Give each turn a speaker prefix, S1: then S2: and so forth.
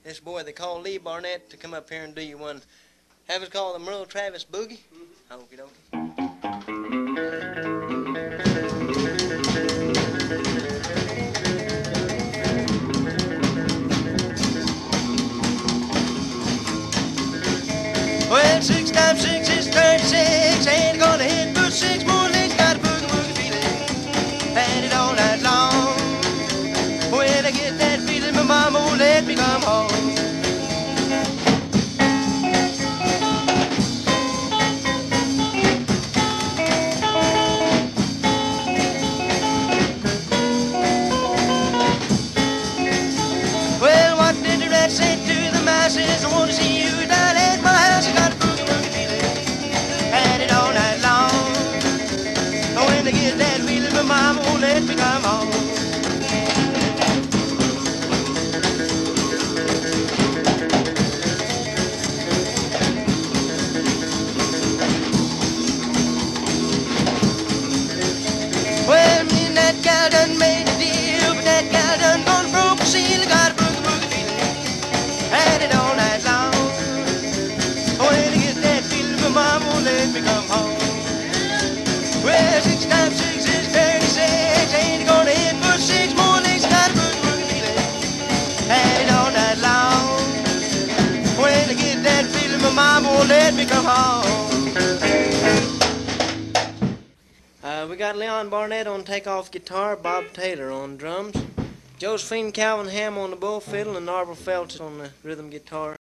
S1: this boy they call Lee Barnett to come up here and do you one. Have it called the Merle Travis Boogie. Okie dokie. Well, 6 times 6 is 36. Ain't gonna hit but 6 more legs. Got a boogie woogie feeling. Had it all night long. When I get that feeling, my mama won't let me come home. Well, what did the rat say to the mouse? Says, I want to see you down at my house. I got a boogie woogie feeling. Had it all night long. When I get that feeling, my mama won't let me come home. Well, me and that gal done made a deal, but that gal done gone broke a seal. I got a boogie woogie feeling. Had it all night long. When I get that feeling, my mama won't let me come home. Well, 6 times 6 is 36. Ain't gonna hit but 6 more legs. Got a boogie woogie feeling. Had it all night long. When I get that feeling, my mama won't let me come home. We got Leon Barnett on takeoff guitar, Bob Taylor on drums, Josephine Calvin Ham on the bull fiddle, and Arbor Felts on the rhythm guitar.